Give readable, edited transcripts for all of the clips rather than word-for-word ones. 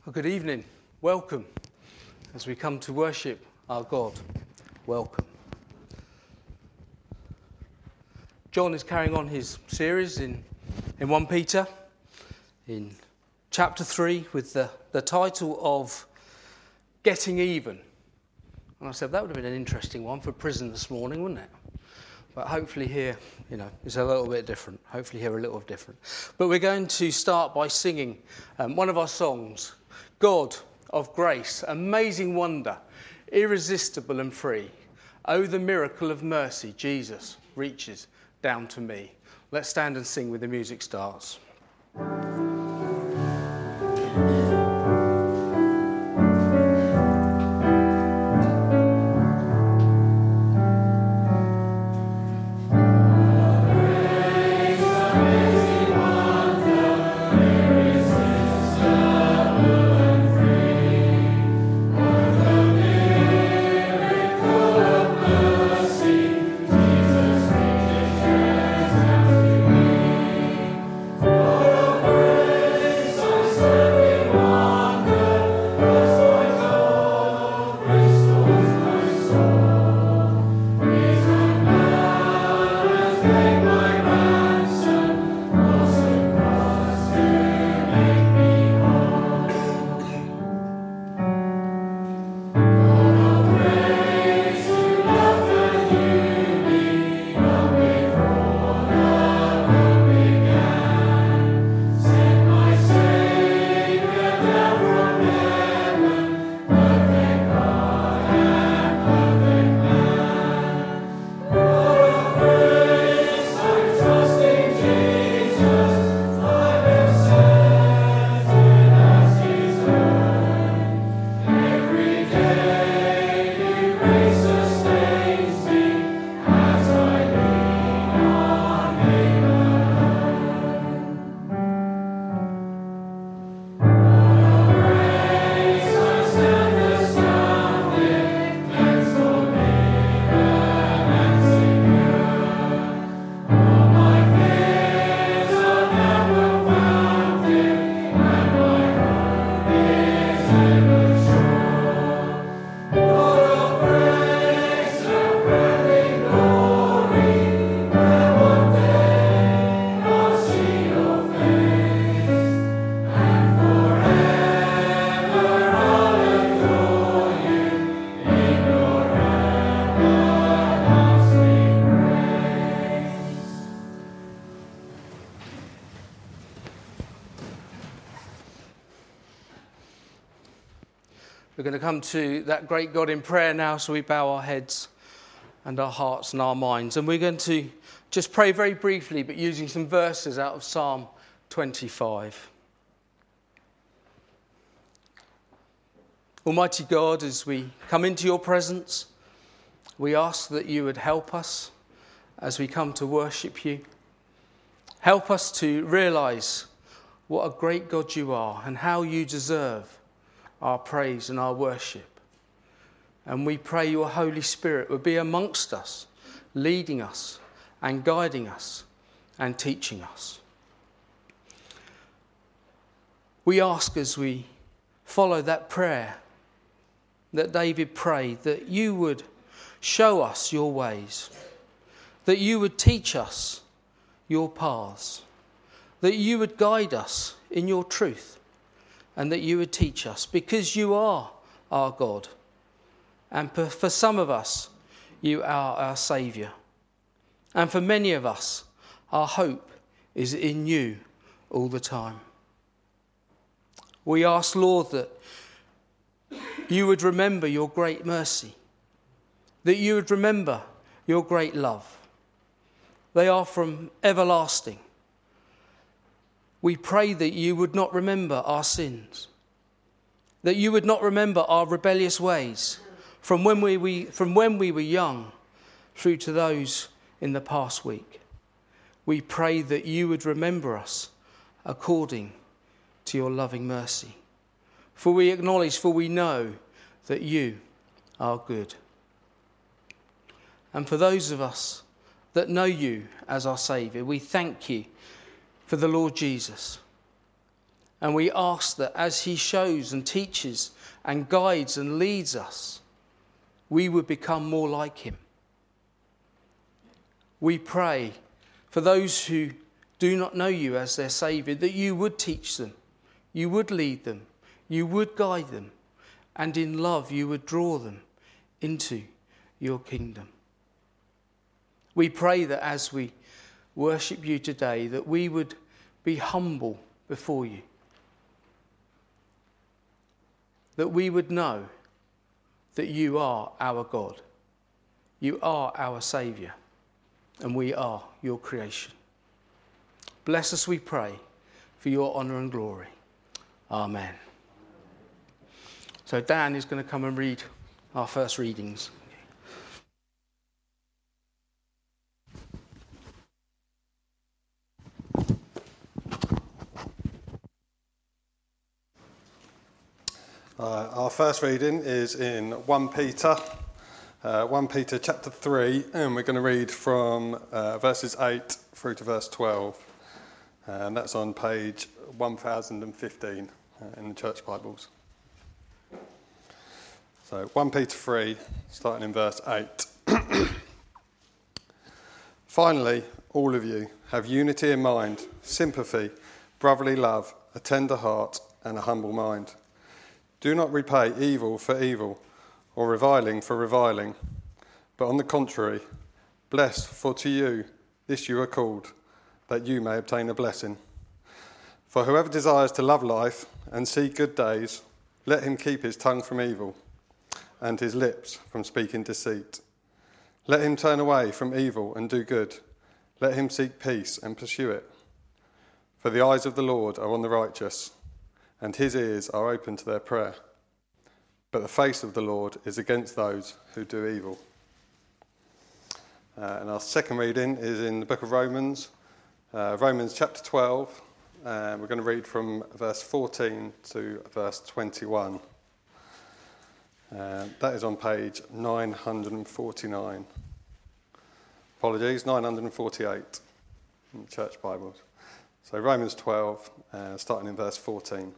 Well, good evening. Welcome as we come to worship our God. Welcome. John is carrying on his series in 1 Peter in chapter 3 with the title of Getting Even. And I said that would have been an interesting one for prison this morning, wouldn't it? But hopefully here, it's a little bit different. Hopefully here a little different. But we're going to start by singing one of our songs, God of Grace, Amazing Wonder, Irresistible and Free. Oh, the miracle of mercy, Jesus reaches down to me. Let's stand and sing when the music starts. We're going to come to that great God in prayer now, so we bow our heads and our hearts and our minds. And we're going to just pray very briefly, but using some verses out of Psalm 25. Almighty God, as we come into your presence, we ask that you would help us as we come to worship you. Help us to realise what a great God you are and how you deserve our praise and our worship. And we pray your Holy Spirit would be amongst us, leading us and guiding us and teaching us. We ask as we follow that prayer that David prayed, that you would show us your ways, that you would teach us your paths, that you would guide us in your truth, and that you would teach us, because you are our God. And for some of us, you are our Saviour. And for many of us, our hope is in you all the time. We ask, Lord, that you would remember your great mercy, that you would remember your great love. They are from everlasting. We pray that you would not remember our sins, that you would not remember our rebellious ways from when we were young through to those in the past week. We pray that you would remember us according to your loving mercy. For we acknowledge, for we know that you are good. And for those of us that know you as our Saviour, we thank you for the Lord Jesus. And we ask that as he shows and teaches and guides and leads us, we would become more like him. We pray for those who do not know you as their Saviour, that you would teach them, you would lead them, you would guide them, and in love you would draw them into your kingdom. We pray that as we worship you today, that we would be humble before you, that we would know that you are our God, you are our Saviour, and we are your creation. Bless us, we pray, for your honour and glory. Amen. So Dan is going to come and read our first readings. Our first reading is in 1 Peter chapter 3, and we're going to read from verses 8 through to verse 12. And that's on page 1015 in the Church Bibles. So 1 Peter 3, starting in verse 8. Finally, all of you have unity in mind, sympathy, brotherly love, a tender heart, and a humble mind. Do not repay evil for evil, or reviling for reviling, but on the contrary, bless, for to you this you are called, that you may obtain a blessing. For whoever desires to love life and see good days, let him keep his tongue from evil, and his lips from speaking deceit. Let him turn away from evil and do good. Let him seek peace and pursue it. For the eyes of the Lord are on the righteous, and his ears are open to their prayer. But the face of the Lord is against those who do evil. And our second reading is in the book of Romans, Romans chapter 12. We're going to read from verse 14 to verse 21. That is on page 949. Apologies, 948 in the Church Bibles. So Romans 12, starting in verse 14.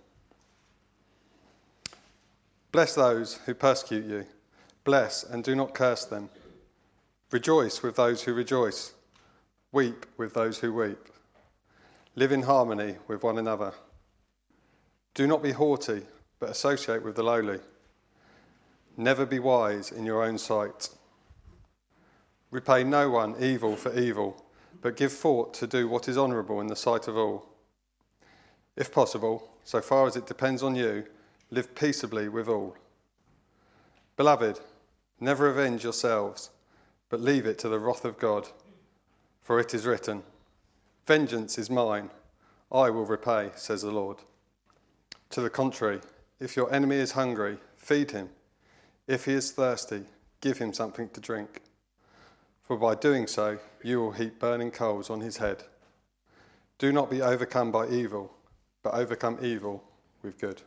Bless those who persecute you. Bless and do not curse them. Rejoice with those who rejoice. Weep with those who weep. Live in harmony with one another. Do not be haughty, but associate with the lowly. Never be wise in your own sight. Repay no one evil for evil, but give thought to do what is honourable in the sight of all. If possible, so far as it depends on you, live peaceably with all. Beloved, never avenge yourselves, but leave it to the wrath of God. For it is written, vengeance is mine, I will repay, says the Lord. To the contrary, if your enemy is hungry, feed him. If he is thirsty, give him something to drink. For by doing so, you will heap burning coals on his head. Do not be overcome by evil, but overcome evil with good.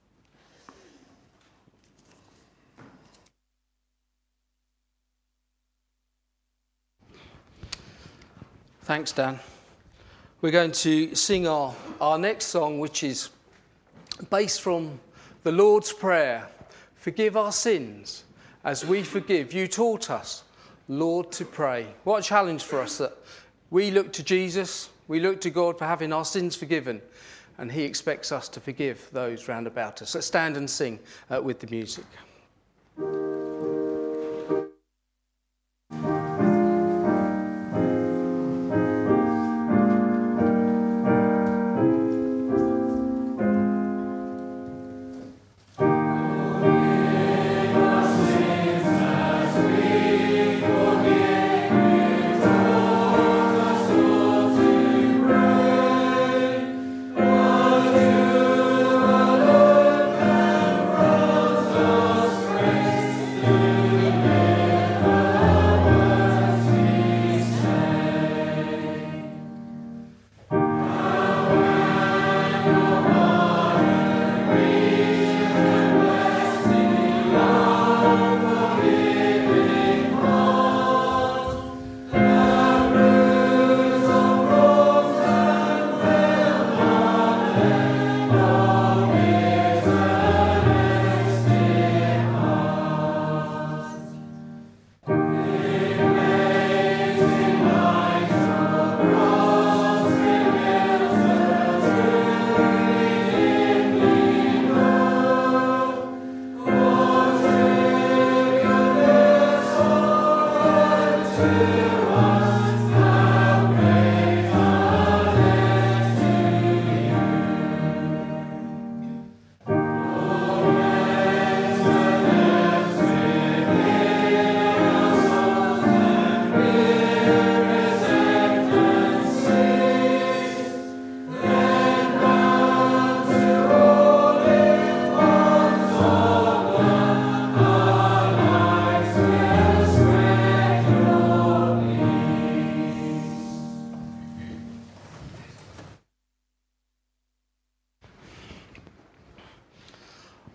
Thanks, Dan. We're going to sing our next song, which is based from the Lord's Prayer. Forgive our sins as we forgive. You taught us, Lord, to pray. What a challenge for us that we look to Jesus, we look to God for having our sins forgiven, and he expects us to forgive those round about us. Let's stand and sing with the music. Oh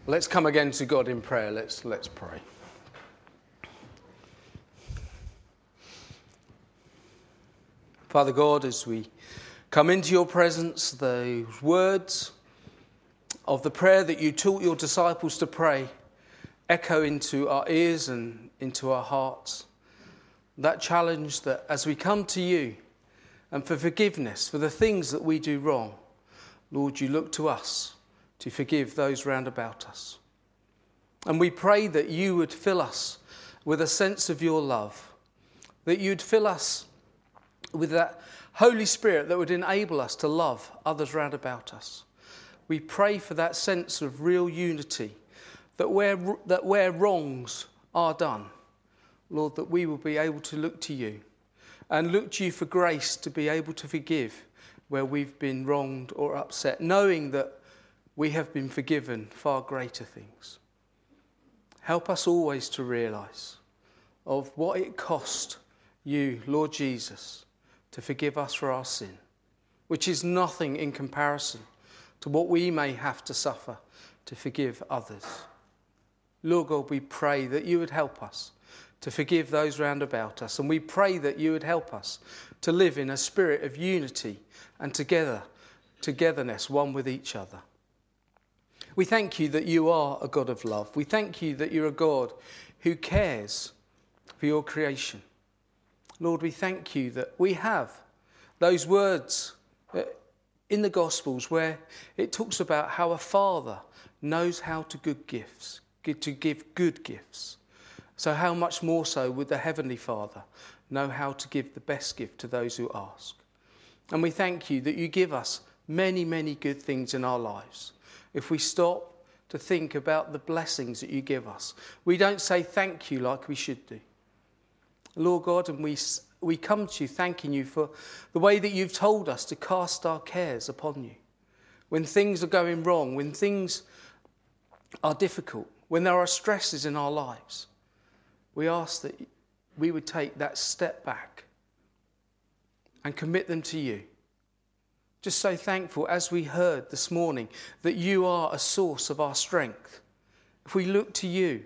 Let's come again to God in prayer. Let's pray. Father God, as we come into your presence, those words of the prayer that you taught your disciples to pray echo into our ears and into our hearts. That challenge that as we come to you and for forgiveness for the things that we do wrong, Lord, you look to us to forgive those round about us. And we pray that you would fill us with a sense of your love, that you'd fill us with that Holy Spirit that would enable us to love others round about us. We pray for that sense of real unity, that where wrongs are done, Lord, that we will be able to look to you and look to you for grace to be able to forgive where we've been wronged or upset, knowing that we have been forgiven far greater things. Help us always to realise of what it cost you, Lord Jesus, to forgive us for our sin, which is nothing in comparison to what we may have to suffer to forgive others. Lord God, we pray that you would help us to forgive those round about us, and we pray that you would help us to live in a spirit of unity and togetherness, one with each other. We thank you that you are a God of love. We thank you that you're a God who cares for your creation. Lord, we thank you that we have those words in the Gospels where it talks about how a father knows how to give good gifts. So how much more so would the Heavenly Father know how to give the best gift to those who ask? And we thank you that you give us many, many good things in our lives. If we stop to think about the blessings that you give us, we don't say thank you like we should do. Lord God, and we come to you thanking you for the way that you've told us to cast our cares upon you. When things are going wrong, when things are difficult, when there are stresses in our lives, we ask that we would take that step back and commit them to you. Just so thankful, as we heard this morning, that you are a source of our strength. If we look to you,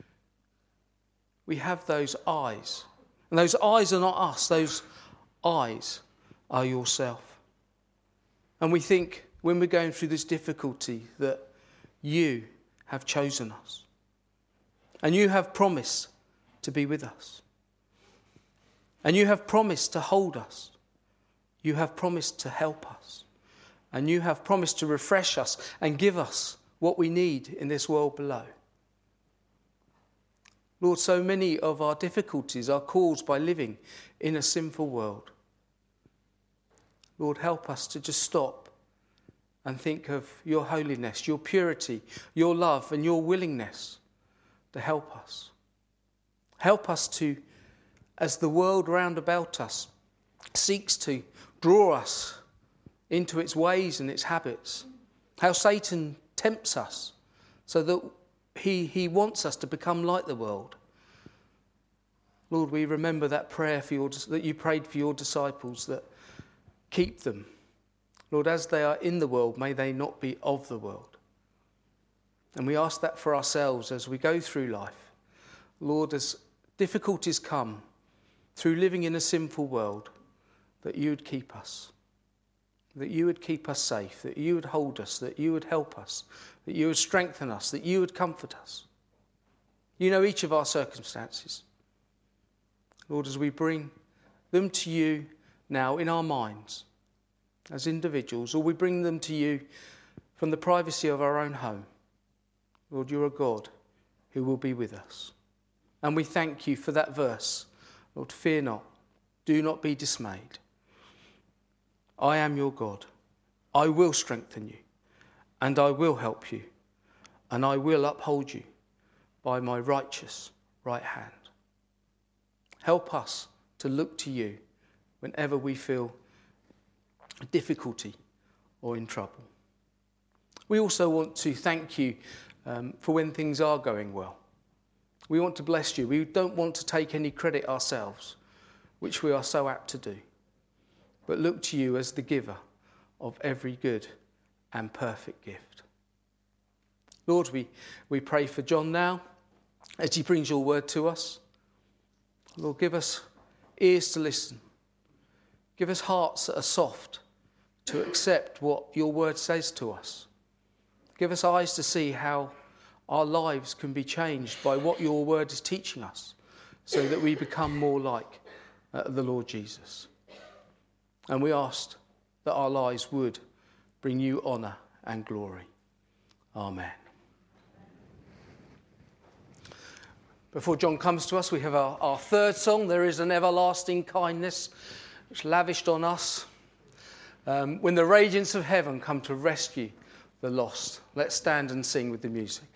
we have those eyes. And those eyes are not us, those eyes are yourself. And we think when we're going through this difficulty that you have chosen us. And you have promised to be with us. And you have promised to hold us. You have promised to help us. And you have promised to refresh us and give us what we need in this world below. Lord, so many of our difficulties are caused by living in a sinful world. Lord, help us to just stop and think of your holiness, your purity, your love and your willingness to help us. Help us to, as the world round about us seeks to draw us into its ways and its habits, how Satan tempts us so that he wants us to become like the world. Lord, we remember that prayer that you prayed for your disciples, that keep them. Lord, as they are in the world, may they not be of the world. And we ask that for ourselves as we go through life. Lord, as difficulties come through living in a sinful world, that you would keep us. That you would keep us safe, that you would hold us, that you would help us, that you would strengthen us, that you would comfort us. You know each of our circumstances. Lord, as we bring them to you now in our minds as individuals, or we bring them to you from the privacy of our own home, Lord, you're a God who will be with us. And we thank you for that verse. Lord, fear not, do not be dismayed. I am your God. I will strengthen you, and I will help you, and I will uphold you by my righteous right hand. Help us to look to you whenever we feel difficulty or in trouble. We also want to thank you for when things are going well. We want to bless you. We don't want to take any credit ourselves, which we are so apt to do, but look to you as the giver of every good and perfect gift. Lord, we pray for John now as he brings your word to us. Lord, give us ears to listen. Give us hearts that are soft to accept what your word says to us. Give us eyes to see how our lives can be changed by what your word is teaching us, so that we become more like the Lord Jesus. And we ask that our lives would bring you honour and glory. Amen. Before John comes to us, we have our third song, There Is an Everlasting Kindness, which lavished on us when the radiance of heaven come to rescue the lost. Let's stand and sing with the music.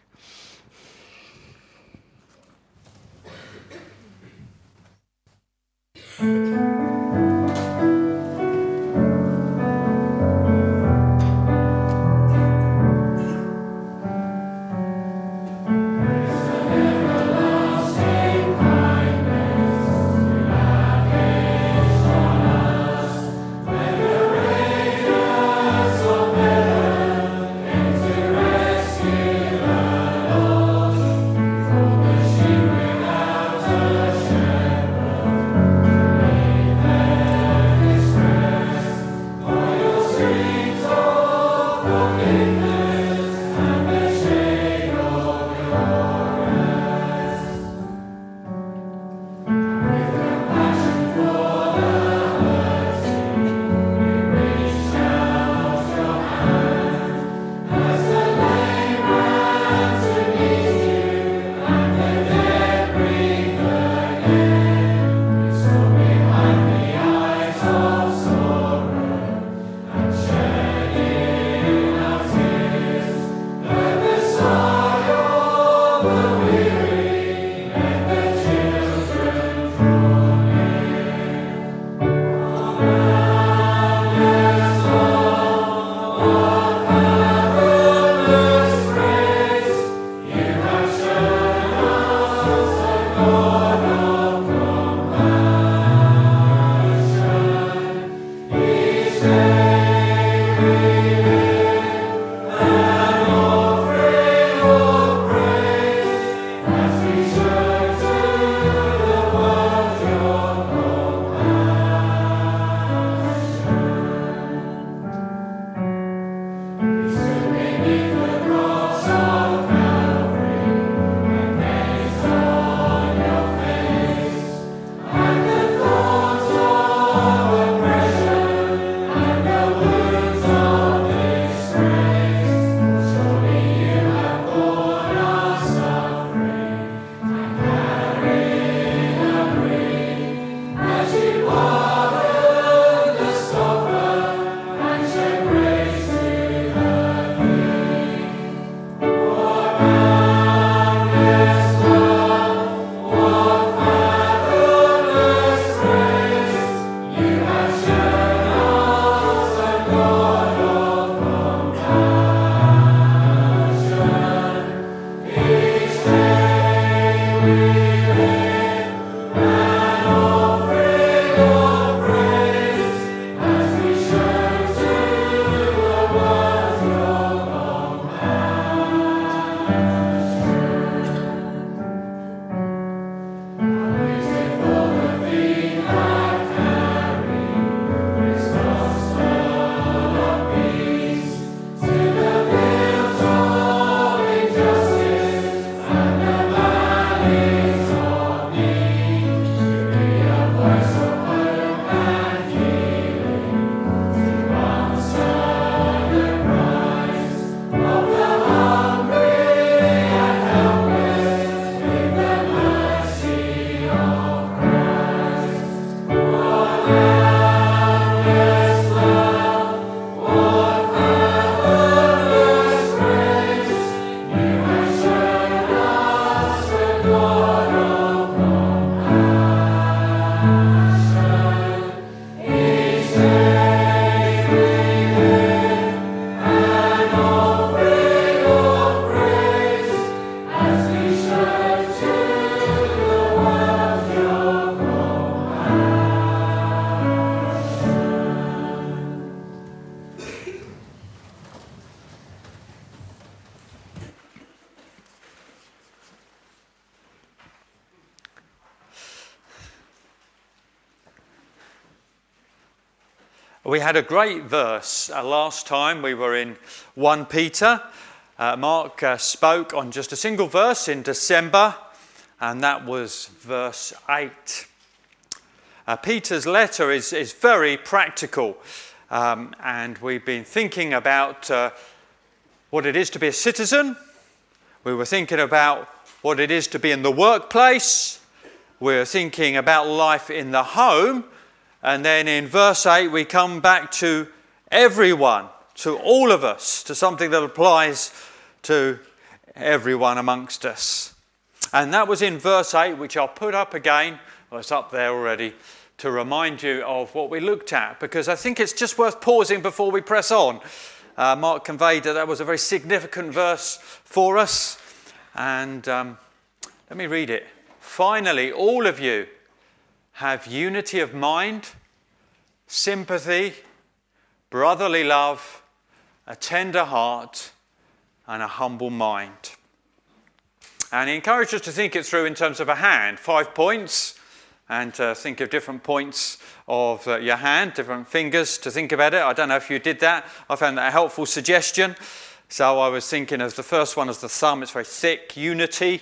We had a great verse last time we were in 1 Peter. Mark spoke on just a single verse in December, and that was verse 8. Peter's letter is very practical, and we've been thinking about what it is to be a citizen. We were thinking about what it is to be in the workplace. We're thinking about life in the home. And then in verse 8, we come back to everyone, to all of us, to something that applies to everyone amongst us. And that was in verse 8, which I'll put up again. Well, it's up there already, to remind you of what we looked at, because I think it's just worth pausing before we press on. Mark conveyed that was a very significant verse for us. And let me read it. Finally, all of you have unity of mind, sympathy, brotherly love, a tender heart, and a humble mind. And he encouraged us to think it through in terms of a hand, 5 points, and to think of different points of your hand, different fingers to think about it. I don't know if you did that. I found that a helpful suggestion. So I was thinking of the first one as the thumb. It's very thick, unity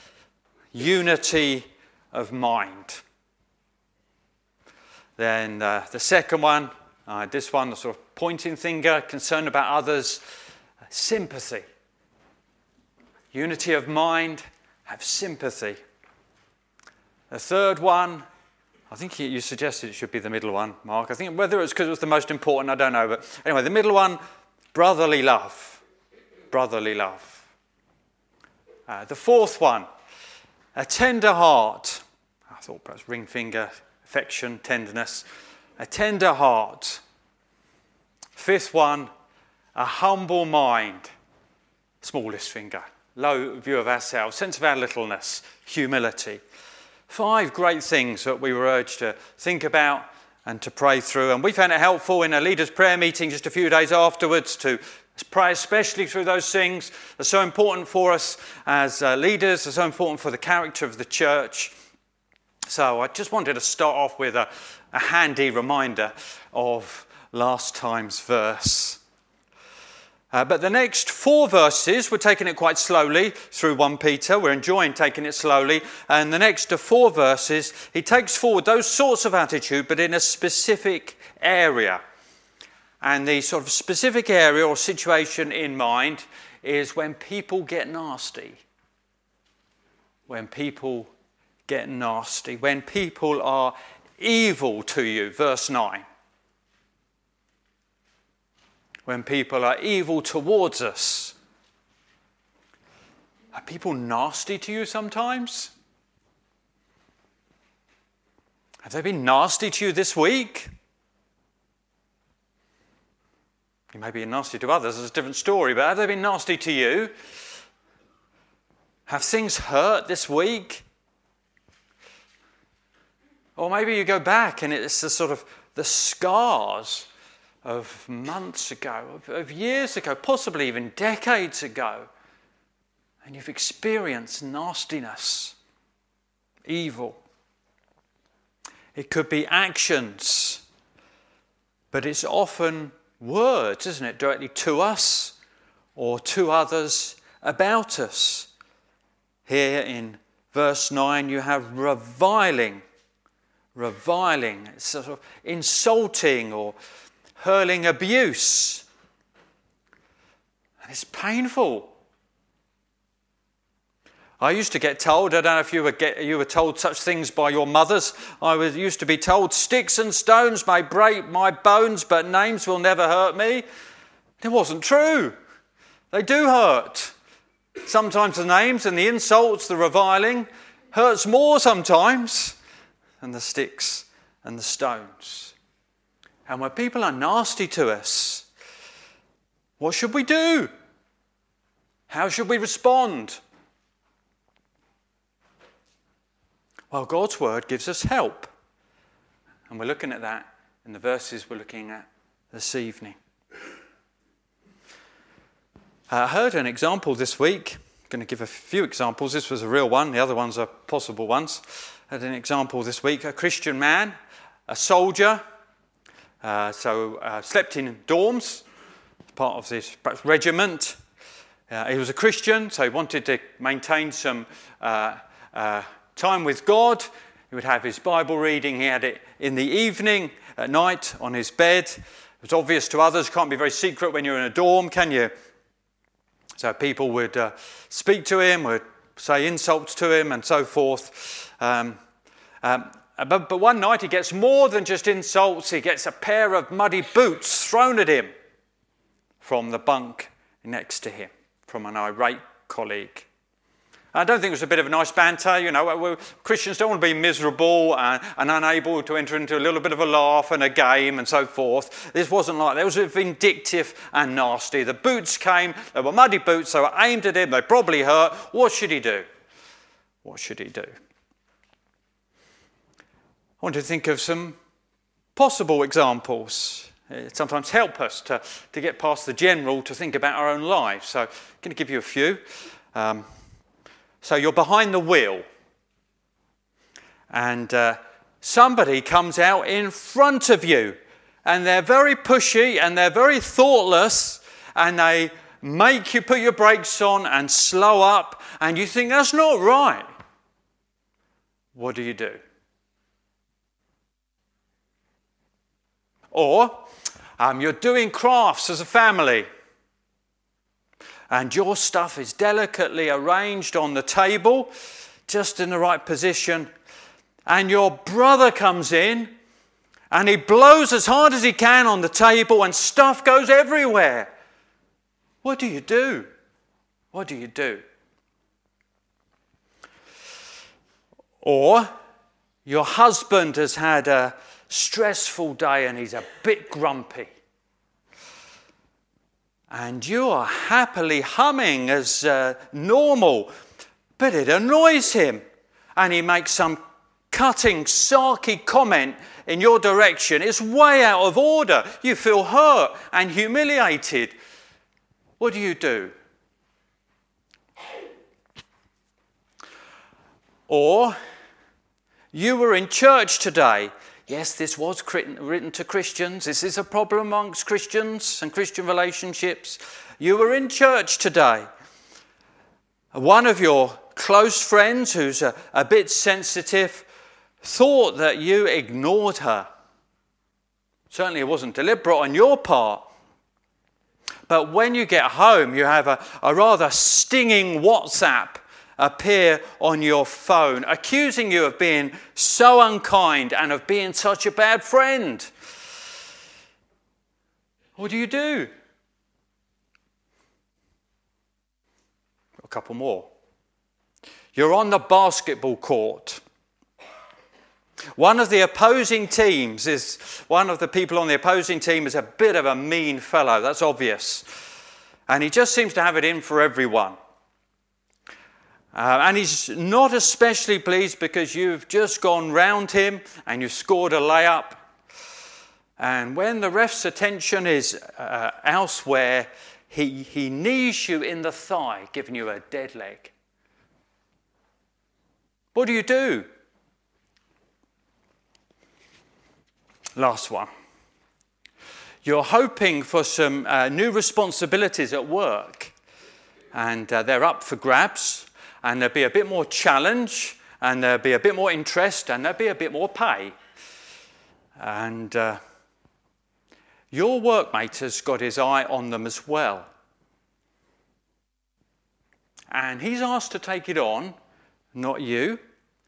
of mind. Then the second one, this one, the sort of pointing finger, concern about others, sympathy. Unity of mind, have sympathy. The third one, I think you suggested it should be the middle one, Mark. I think whether it's because it was the most important, I don't know. But anyway, the middle one, brotherly love. Brotherly love. The fourth one, a tender heart. I thought perhaps ring finger, affection, tenderness, a tender heart. Fifth one, a humble mind, smallest finger, low view of ourselves, sense of our littleness, humility. 5 great things that we were urged to think about and to pray through. And we found it helpful in a leaders' prayer meeting just a few days afterwards to pray especially through those things. They're so important for us as leaders, they're so important for the character of the church. So I just wanted to start off with a handy reminder of last time's verse. But the next 4 verses, we're taking it quite slowly through 1 Peter. We're enjoying taking it slowly. And the next 4 verses, he takes forward those sorts of attitude, but in a specific area. And the sort of specific area or situation in mind is when people get nasty. When people get nasty. When people are evil to you. Verse 9. When people are evil towards us. Are people nasty to you sometimes? Have they been nasty to you this week? You may be nasty to others, it's a different story, but have they been nasty to you? Have things hurt this week? Or maybe you go back and it's the sort of the scars of months ago, of years ago, possibly even decades ago, and you've experienced nastiness, evil. It could be actions, but it's often words, isn't it, directly to us or to others about us. Here in verse 9 you have reviling. Reviling, it's sort of insulting or hurling abuse. And it's painful. I used to get told, I don't know if you were told such things by your mothers. Used to be told, sticks and stones may break my bones, but names will never hurt me. It wasn't true. They do hurt. Sometimes the names and the insults, the reviling, hurts more sometimes than the sticks and the stones. And when people are nasty to us, what should we do? How should we respond? Well, God's word gives us help. And we're looking at that in the verses we're looking at this evening. I heard an example this week. I'm going to give a few examples. This was a real one. The other ones are possible ones. I had an example this week. A Christian man, a soldier, slept in dorms, part of this perhaps regiment. He was a Christian, so he wanted to maintain some time with God. He would have his Bible reading. He had it in the evening, at night, on his bed. It was obvious to others. Can't be very secret when you're in a dorm, can you? So people would speak to him, would say insults to him, and so forth. But one night he gets more than just insults. He gets a pair of muddy boots thrown at him from the bunk next to him, from an irate colleague. I don't think it was a bit of a nice banter. You know, Christians don't want to be miserable and unable to enter into a little bit of a laugh and a game and so forth. This wasn't like that. It was vindictive and nasty. The boots came. They were muddy boots. They were aimed at him. They probably hurt. What should he do? What should he do? I want to think of some possible examples. It sometimes helps us to get past the general to think about our own lives. So I'm going to give you a few. So you're behind the wheel and somebody comes out in front of you and they're very pushy and they're very thoughtless and they make you put your brakes on and slow up and you think that's not right. What do you do? Or you're doing crafts as a family and your stuff is delicately arranged on the table, just in the right position, and your brother comes in and he blows as hard as he can on the table and stuff goes everywhere. What do you do? What do you do? Or your husband has had a stressful day and he's a bit grumpy. And you are happily humming as normal, but it annoys him. And he makes some cutting, sarky comment in your direction. It's way out of order. You feel hurt and humiliated. What do you do? Or you were in church today. Yes, this was written to Christians. This is a problem amongst Christians and Christian relationships. You were in church today. One of your close friends who's a bit sensitive thought that you ignored her. Certainly it wasn't deliberate on your part. But when you get home, you have a rather stinging WhatsApp appear on your phone, accusing you of being so unkind and of being such a bad friend. What do you do? A couple more. You're on the basketball court. One of the people on the opposing team is a bit of a mean fellow, that's obvious. And he just seems to have it in for everyone. And he's not especially pleased because you've just gone round him and you've scored a layup. And when the ref's attention is elsewhere, he knees you in the thigh, giving you a dead leg. What do you do? Last one. You're hoping for some new responsibilities at work, and they're up for grabs. And there'll be a bit more challenge, and there'll be a bit more interest, and there'll be a bit more pay. And your workmate has got his eye on them as well. And he's asked to take it on, not you.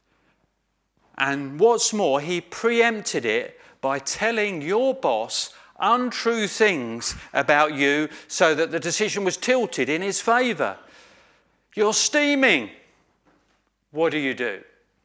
And what's more, he preempted it by telling your boss untrue things about you so that the decision was tilted in his favour. You're steaming. What do you do?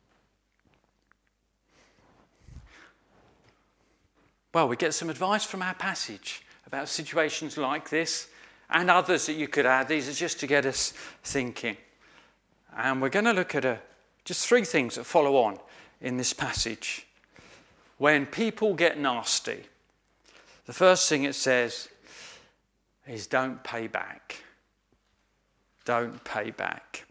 Well, we get some advice from our passage about situations like this and others that you could add. These are just to get us thinking. And we're going to look at just three things that follow on in this passage. When people get nasty, the first thing it says is don't pay back. Don't pay back.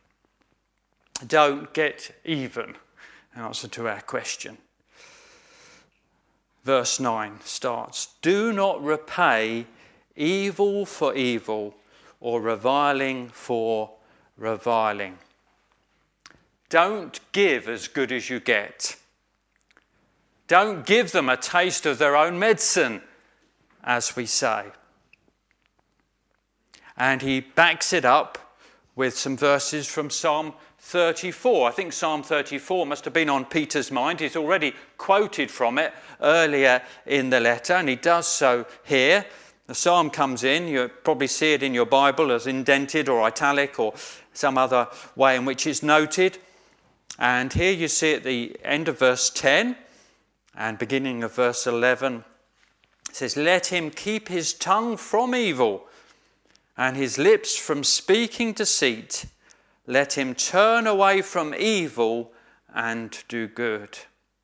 Don't get even. Answer to our question. verse 9 starts, "Do not repay evil for evil or reviling for reviling." Don't give as good as you get. Don't give them a taste of their own medicine, as we say. And he backs it up with some verses from Psalm 34. I think Psalm 34 must have been on Peter's mind. He's already quoted from it earlier in the letter, and he does so here. The psalm comes in. You probably see it in your Bible as indented or italic or some other way in which it's noted. And here you see at the end of verse 10 and beginning of verse 11, it says, "Let him keep his tongue from evil and his lips from speaking deceit. Let him turn away from evil and do good."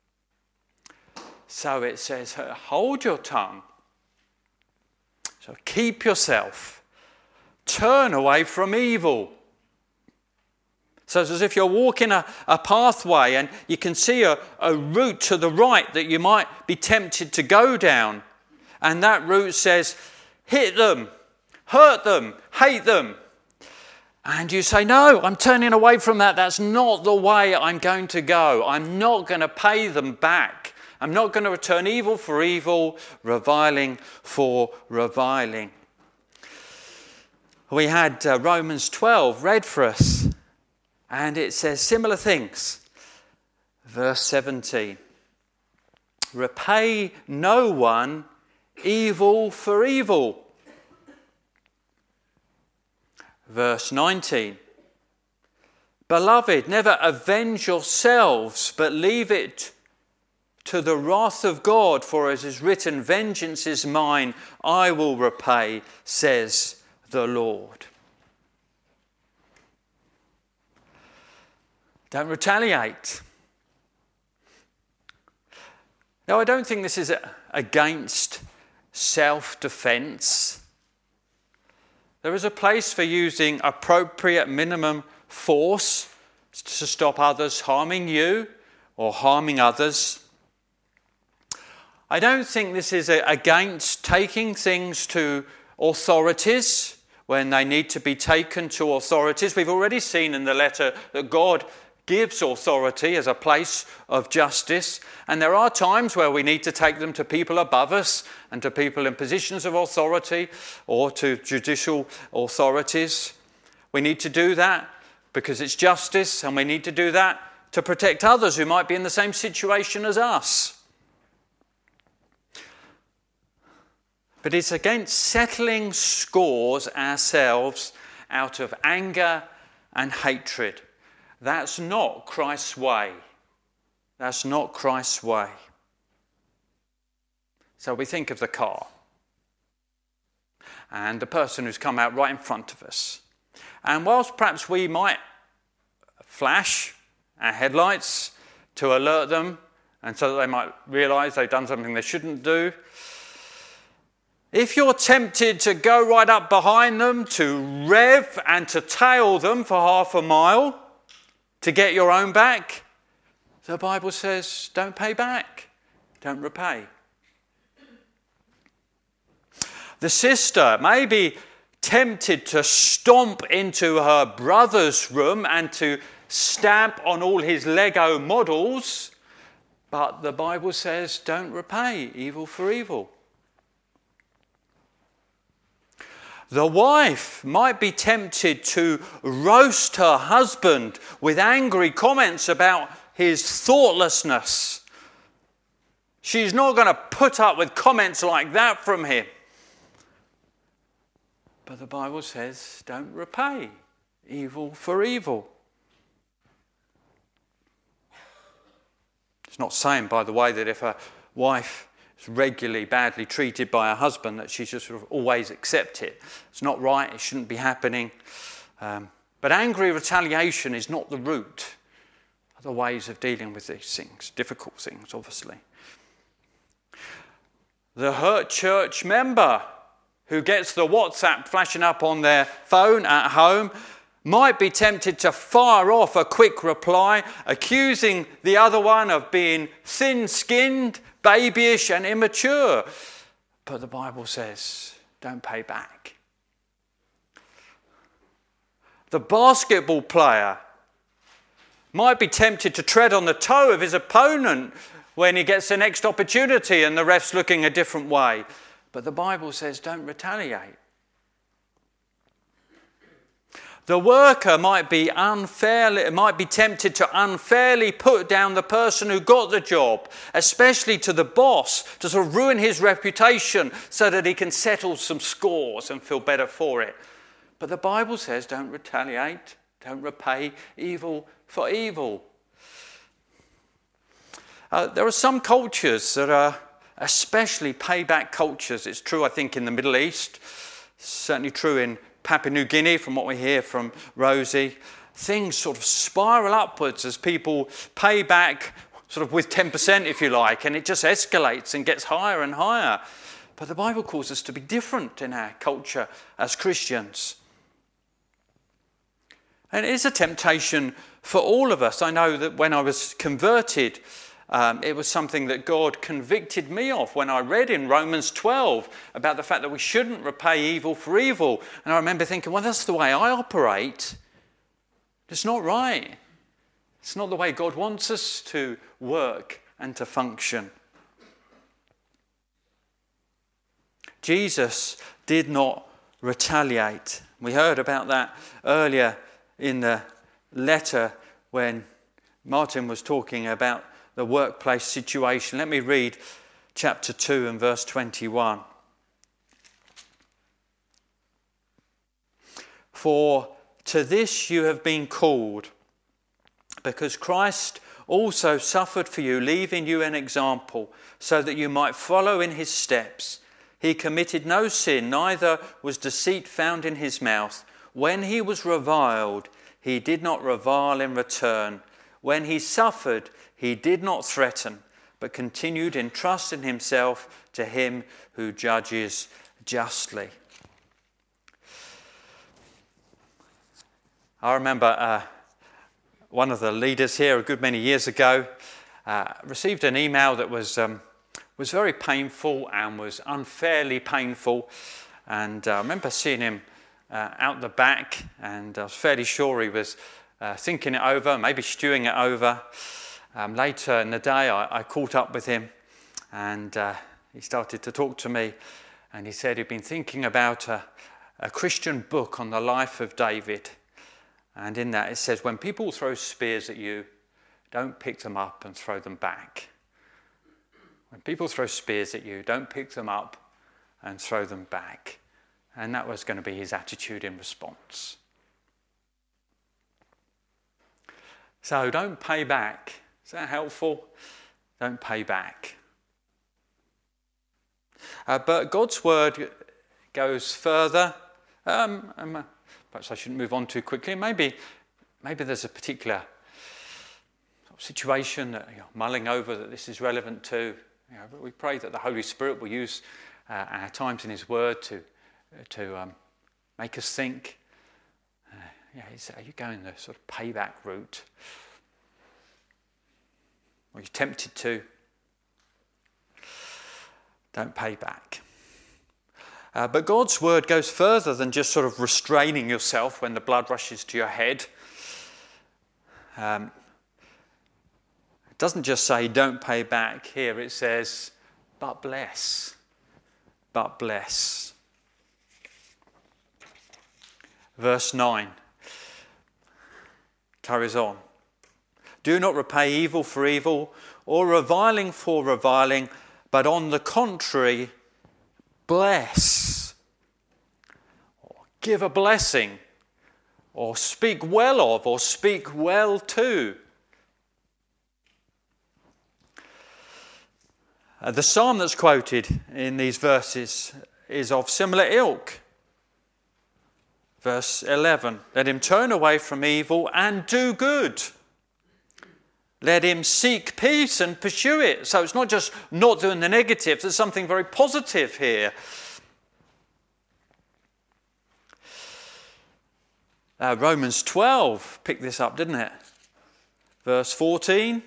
So it says, hold your tongue. So keep yourself. Turn away from evil. So it's as if you're walking a pathway and you can see a route to the right that you might be tempted to go down. And that route says, hit them, hurt them, hate them. And you say, no, I'm turning away from that. That's not the way I'm going to go. I'm not going to pay them back. I'm not going to return evil for evil, reviling for reviling. We had Romans 12 read for us, and it says similar things. Verse 17. "Repay no one evil for evil." Verse 19. "Beloved, never avenge yourselves, but leave it to the wrath of God, for as is written, 'Vengeance is mine, I will repay, says the Lord.'" Don't retaliate. Now, I don't think this is against self-defense. There is a place for using appropriate minimum force to stop others harming you or harming others. I don't think this is against taking things to authorities when they need to be taken to authorities. We've already seen in the letter that God gives authority as a place of justice, and there are times where we need to take them to people above us and to people in positions of authority or to judicial authorities. We need to do that because it's justice, and we need to do that to protect others who might be in the same situation as us. But it's against settling scores ourselves out of anger and hatred. That's not Christ's way. That's not Christ's way. So we think of the car and the person who's come out right in front of us. And whilst perhaps we might flash our headlights to alert them and so that they might realise they've done something they shouldn't do, if you're tempted to go right up behind them, to rev and to tail them for half a mile to get your own back, the Bible says don't pay back, don't repay. The sister may be tempted to stomp into her brother's room and to stamp on all his Lego models, but the Bible says don't repay evil for evil. The wife might be tempted to roast her husband with angry comments about his thoughtlessness. She's not going to put up with comments like that from him. But the Bible says, don't repay evil for evil. It's not saying, by the way, that if a wife is regularly badly treated by her husband, that she should sort of always accept it. It's not right, it shouldn't be happening. But angry retaliation is not the route. Other ways of dealing with these things, difficult things, obviously. The hurt church member who gets the WhatsApp flashing up on their phone at home might be tempted to fire off a quick reply, accusing the other one of being thin-skinned, babyish and immature. But the Bible says, don't pay back. The basketball player might be tempted to tread on the toe of his opponent when he gets the next opportunity and the ref's looking a different way. But the Bible says, don't retaliate. The worker might be tempted to unfairly put down the person who got the job, especially to the boss, to sort of ruin his reputation so that he can settle some scores and feel better for it. But the Bible says, don't retaliate, don't repay evil for evil. There are some cultures that are especially payback cultures. It's true, I think, in the Middle East. Certainly true in Papua New Guinea, from what we hear from Rosie. Things sort of spiral upwards as people pay back sort of with 10%, if you like, and it just escalates and gets higher and higher. But the Bible calls us to be different in our culture as Christians. And it is a temptation for all of us. I know that when I was converted, it was something that God convicted me of when I read in Romans 12 about the fact that we shouldn't repay evil for evil. And I remember thinking, well, that's the way I operate. It's not right. It's not the way God wants us to work and to function. Jesus did not retaliate. We heard about that earlier in the letter when Martin was talking about the workplace situation. Let me read chapter 2 and verse 21. For to this you have been called, because Christ also suffered for you, leaving you an example, so that you might follow in his steps. He committed no sin, neither was deceit found in his mouth. When he was reviled, he did not revile in return. When he suffered, he did not threaten, but continued entrusting himself to him who judges justly. I remember one of the leaders here a good many years ago received an email that was very painful and was unfairly painful. And I remember seeing him out the back, and I was fairly sure he was thinking it over, maybe stewing it over. Later in the day, I caught up with him, and he started to talk to me, and he said he'd been thinking about a Christian book on the life of David. And in that it says, when people throw spears at you, don't pick them up and throw them back. When people throw spears at you, don't pick them up and throw them back. And that was going to be his attitude in response. So don't pay back. Is that helpful? Don't pay back. But God's word goes further. Perhaps I shouldn't move on too quickly. Maybe there's a particular situation that you're mulling over that this is relevant to. But we pray that the Holy Spirit will use our times in his word to make us think. Are you going the sort of payback route? Or are you tempted to? Don't pay back. But God's word goes further than just sort of restraining yourself when the blood rushes to your head. It doesn't just say don't pay back. Here it says, but bless. But bless. Verse 9 carries on. Do not repay evil for evil or reviling for reviling, but on the contrary, bless, or give a blessing, or speak well of, or speak well to. The psalm that's quoted in these verses is of similar ilk. Verse 11, let him turn away from evil and do good. Let him seek peace and pursue it. So it's not just not doing the negative, there's something very positive here. Romans 12 picked this up, didn't it? Verse 14.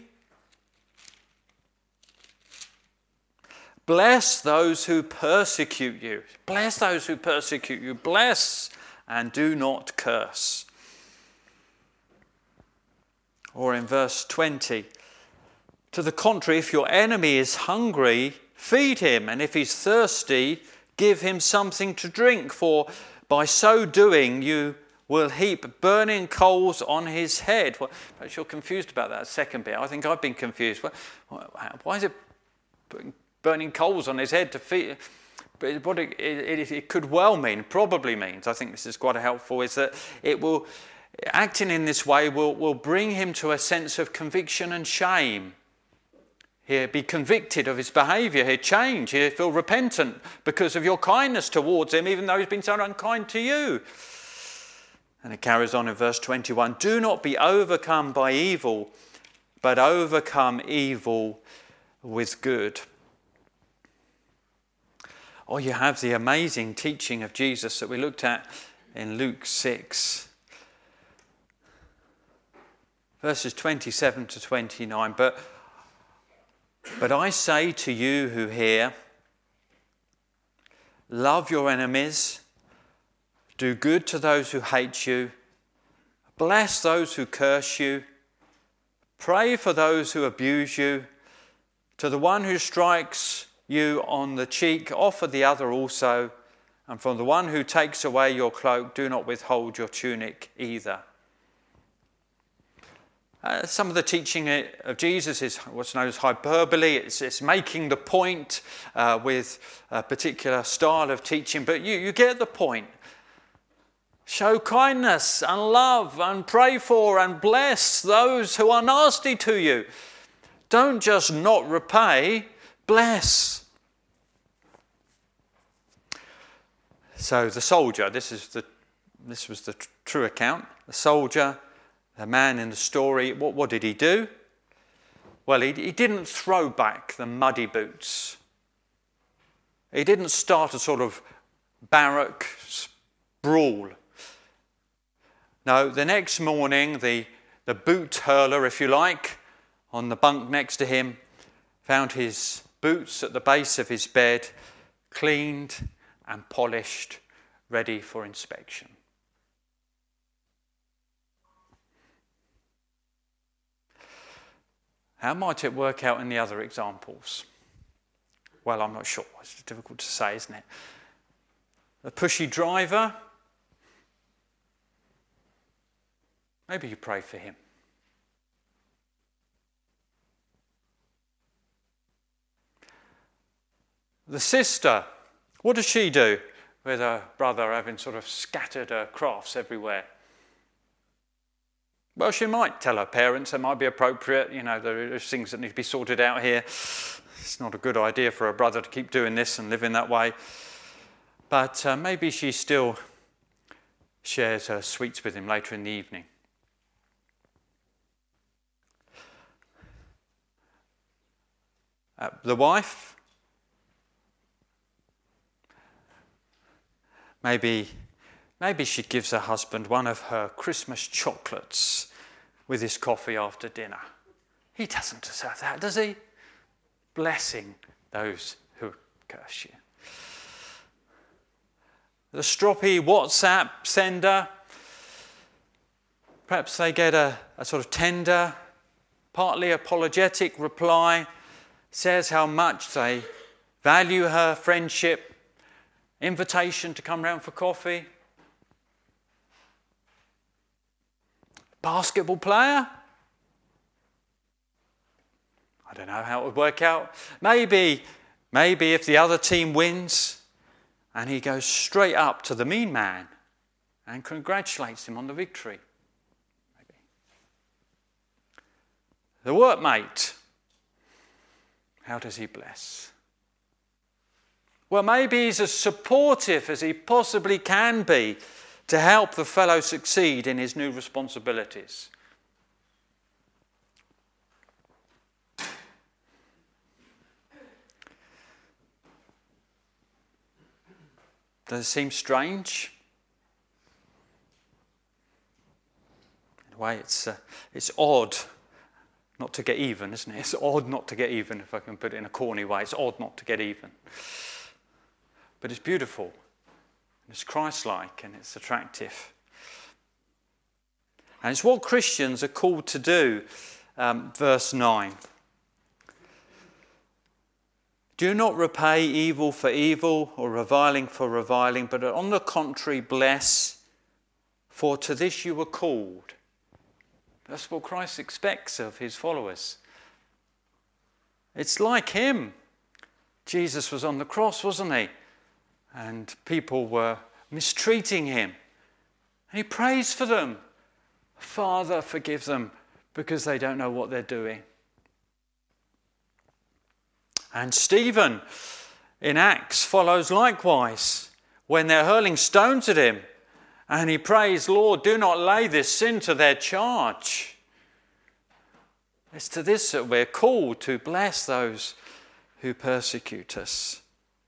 Bless those who persecute you. Bless those who persecute you. Bless and do not curse. Or in verse 20, to the contrary, if your enemy is hungry, feed him, and if he's thirsty, give him something to drink, for by so doing you will heap burning coals on his head. Well, perhaps you're confused about that second bit. I think I've been confused. Why is it burning coals on his head to feed? But what it could well mean, probably means, I think this is quite helpful, is that it will, acting in this way will bring him to a sense of conviction and shame. He'll be convicted of his behaviour, he'll change, he'll feel repentant because of your kindness towards him, even though he's been so unkind to you. And it carries on in verse 21, do not be overcome by evil, but overcome evil with good. Or you have the amazing teaching of Jesus that we looked at in Luke 6. Verses 27 to 29. But I say to you who hear, love your enemies, do good to those who hate you, bless those who curse you, pray for those who abuse you, to the one who strikes you on the cheek, offer the other also, and from the one who takes away your cloak, do not withhold your tunic either. Some of the teaching of Jesus is what's known as hyperbole. It's making the point with a particular style of teaching, but you get the point. Show kindness and love and pray for and bless those who are nasty to you. Don't just not repay, bless. So the soldier, this was the true account. The soldier, the man in the story, what did he do? Well, he didn't throw back the muddy boots. He didn't start a sort of barrack brawl. No, the next morning, the boot hurler, if you like, on the bunk next to him, found his boots at the base of his bed, cleaned and polished, ready for inspection. How might it work out in the other examples? Well, I'm not sure. It's difficult to say, isn't it? The pushy driver, maybe you pray for him. The sister, what does she do with her brother having sort of scattered her crafts everywhere? Well, she might tell her parents, it might be appropriate, there's things that need to be sorted out here. It's not a good idea for a brother to keep doing this and living that way. But maybe she still shares her sweets with him later in the evening. The wife, maybe she gives her husband one of her Christmas chocolates with his coffee after dinner. He doesn't deserve that, does he? Blessing those who curse you. The stroppy WhatsApp sender, perhaps they get a sort of tender, partly apologetic reply, says how much they value her friendship, invitation to come round for coffee. Basketball player? I don't know how it would work out. Maybe if the other team wins and he goes straight up to the mean man and congratulates him on the victory. Maybe. The workmate, how does he bless? Well, maybe he's as supportive as he possibly can be to help the fellow succeed in his new responsibilities. Does it seem strange? way, it's odd not to get even, isn't it? It's odd not to get even, if I can put it in a corny way. It's odd not to get even. But it's beautiful, and it's Christ-like, and it's attractive. And it's what Christians are called to do. Verse 9. Do not repay evil for evil or reviling for reviling, but on the contrary bless, for to this you were called. That's what Christ expects of his followers. It's like him. Jesus was on the cross, wasn't he? And people were mistreating him. And he prays for them. Father, forgive them, because they don't know what they're doing. And Stephen in Acts follows likewise when they're hurling stones at him. And he prays, Lord, do not lay this sin to their charge. It's to this that we're called, to bless those who persecute us.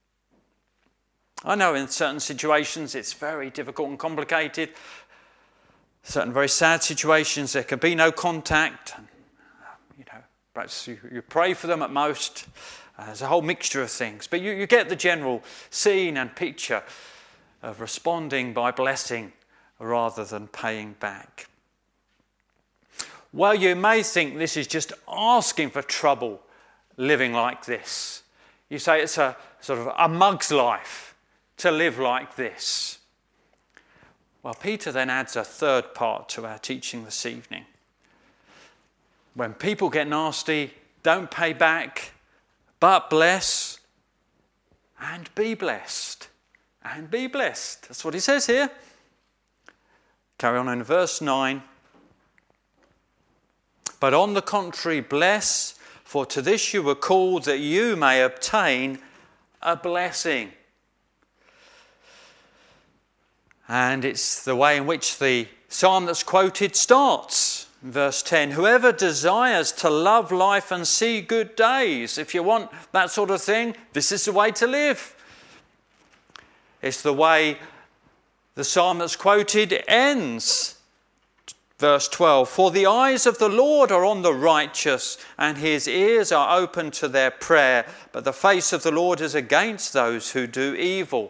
I know in certain situations it's very difficult and complicated. Certain very sad situations, there can be no contact. Perhaps you pray for them at most. There's a whole mixture of things. But you get the general scene and picture of responding by blessing rather than paying back. Well, you may think this is just asking for trouble, living like this. You say it's a sort of a mug's life to live like this. Well, Peter then adds a third part to our teaching this evening. When people get nasty, don't pay back, but bless and be blessed. And be blessed. That's what he says here. Carry on in verse 9. But on the contrary, bless, for to this you were called, that you may obtain a blessing. And it's the way in which the psalm that's quoted starts. Verse 10, whoever desires to love life and see good days, if you want that sort of thing, this is the way to live. It's the way the psalm that's quoted ends. Verse 12, for the eyes of the Lord are on the righteous, and his ears are open to their prayer, but the face of the Lord is against those who do evil.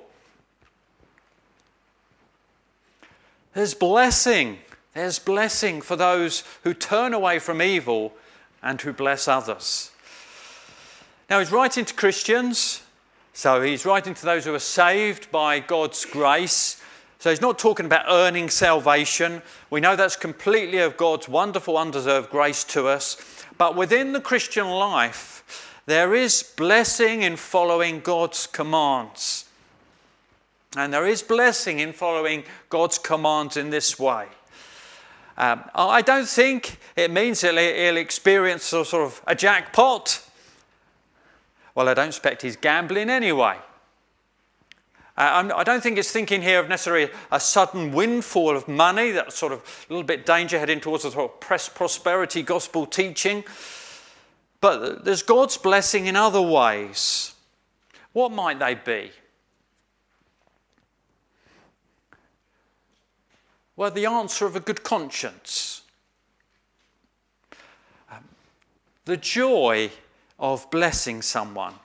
There's blessing. There's blessing for those who turn away from evil and who bless others. Now he's writing to Christians, so he's writing to those who are saved by God's grace. So he's not talking about earning salvation. We know that's completely of God's wonderful, undeserved grace to us. But within the Christian life, there is blessing in following God's commands. And there is blessing in following God's commands in this way. I don't think it means he'll experience a sort of a jackpot. Well, I don't expect he's gambling anyway. I don't think it's thinking here of necessarily a sudden windfall of money, that sort of a little bit danger heading towards a sort of prosperity gospel teaching. But there's God's blessing in other ways. What might they be? Well, the answer of a good conscience. The joy of blessing someone.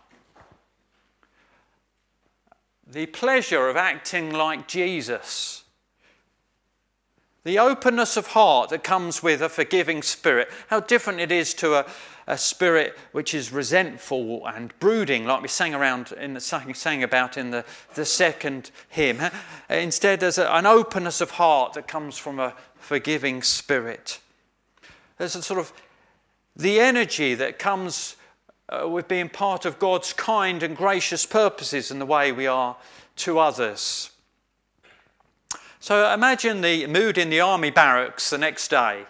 The pleasure of acting like Jesus. The openness of heart that comes with a forgiving spirit. How different it is to a spirit which is resentful and brooding, like we sang about in the second hymn. Instead, there's an openness of heart that comes from a forgiving spirit. There's a sort of the energy that comes with being part of God's kind and gracious purposes in the way we are to others. So imagine the mood in the army barracks the next day.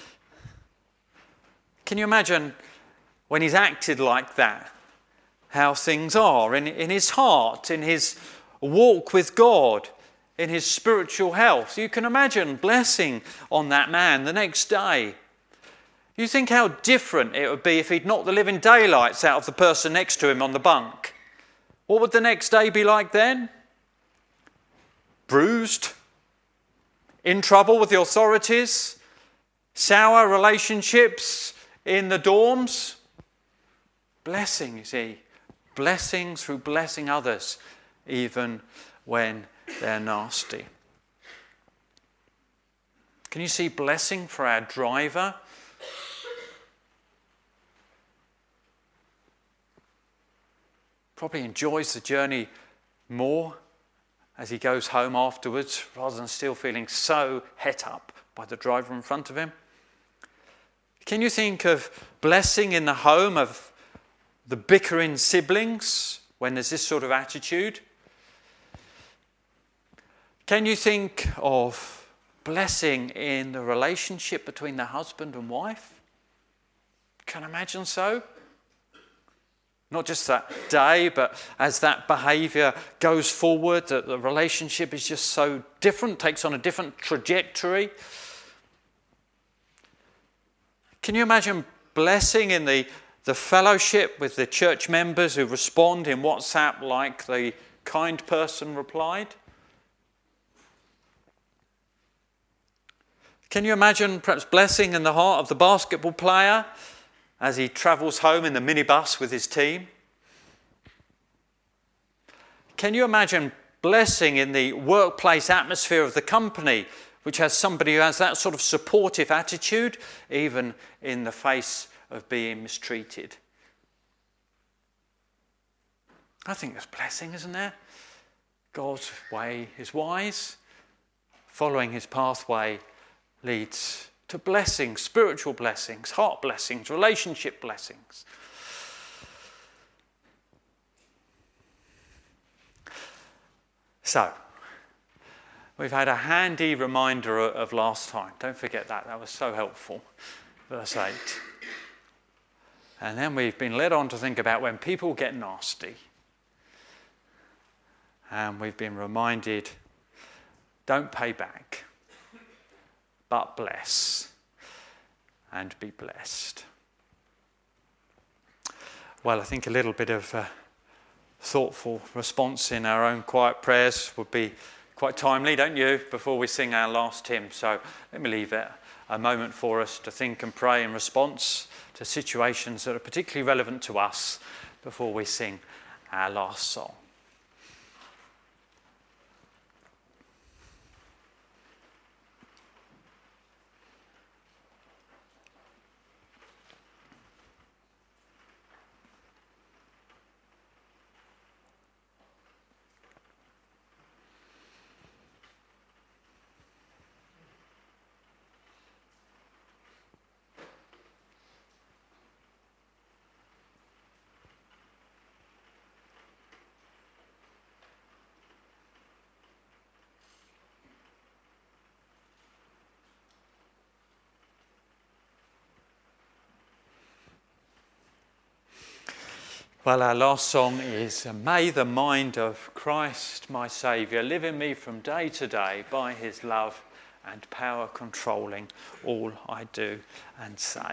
Can you imagine when he's acted like that, how things are in his heart, in his walk with God, in his spiritual health? You can imagine blessing on that man the next day. You think how different it would be if he'd knocked the living daylights out of the person next to him on the bunk. What would the next day be like then? Bruised? In trouble with the authorities? Sour relationships in the dorms? Blessing, you see. Blessing through blessing others, even when they're nasty. Can you see blessing for our driver? Probably enjoys the journey more as he goes home afterwards, rather than still feeling so het up by the driver in front of him. Can you think of blessing in the home of the bickering siblings when there's this sort of attitude? Can you think of blessing in the relationship between the husband and wife? Can I imagine so? Not just that day, but as that behaviour goes forward, that the relationship is just so different, takes on a different trajectory. Can you imagine blessing in the fellowship with the church members who respond in WhatsApp like the kind person replied? Can you imagine perhaps blessing in the heart of the basketball player as he travels home in the minibus with his team? Can you imagine blessing in the workplace atmosphere of the company, which has somebody who has that sort of supportive attitude, even in the face of being mistreated? I think there's blessing, isn't there? God's way is wise. Following his pathway leads to blessings, spiritual blessings, heart blessings, relationship blessings. So, we've had a handy reminder of last time. Don't forget that. That was so helpful. Verse 8. And then we've been led on to think about when people get nasty. And we've been reminded, don't pay back, but bless and be blessed. Well, I think a little bit of thoughtful response in our own quiet prayers would be quite timely, don't you, before we sing our last hymn. So let me leave it a moment for us to think and pray in response to situations that are particularly relevant to us before we sing our last song. Well, our last song is May the mind of Christ, my Saviour, live in me from day to day by his love and power controlling all I do and say.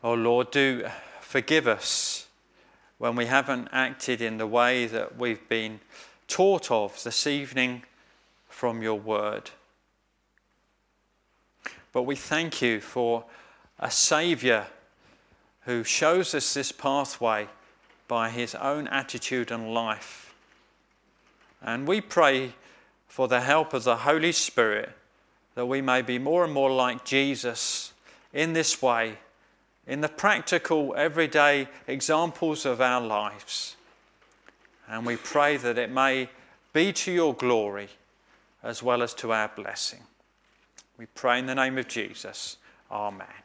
Oh Lord, do forgive us when we haven't acted in the way that we've been taught of this evening from your word. But we thank you for a Saviour who shows us this pathway by his own attitude and life. And we pray for the help of the Holy Spirit that we may be more and more like Jesus in this way, in the practical, everyday examples of our lives. And we pray that it may be to your glory as well as to our blessing. We pray in the name of Jesus. Amen.